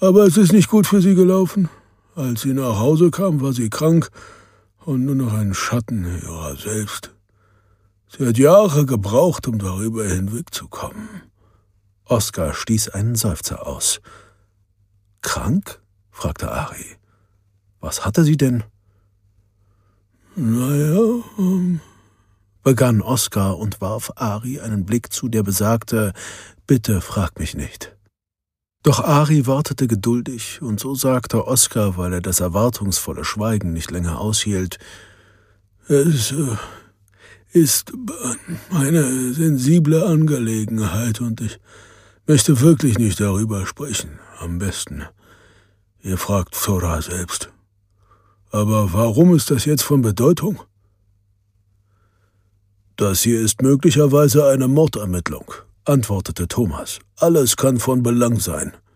Aber es ist nicht gut für sie gelaufen. Als sie nach Hause kam, war sie krank und nur noch ein Schatten ihrer selbst. Sie hat Jahre gebraucht, um darüber hinwegzukommen. Oskar stieß einen Seufzer aus. »Krank?« fragte Ari. »Was hatte sie denn?« »Naja, begann Oskar und warf Ari einen Blick zu, der besagte, »Bitte frag mich nicht.« Doch Ari wartete geduldig, und so sagte Oskar, weil er das erwartungsvolle Schweigen nicht länger aushielt, »Es ist eine sensible Angelegenheit und ich möchte wirklich nicht darüber sprechen. Am besten, ihr fragt Zora selbst. Aber warum ist das jetzt von Bedeutung?« »Das hier ist möglicherweise eine Mordermittlung«, antwortete Thomas. »Alles kann von Belang sein.«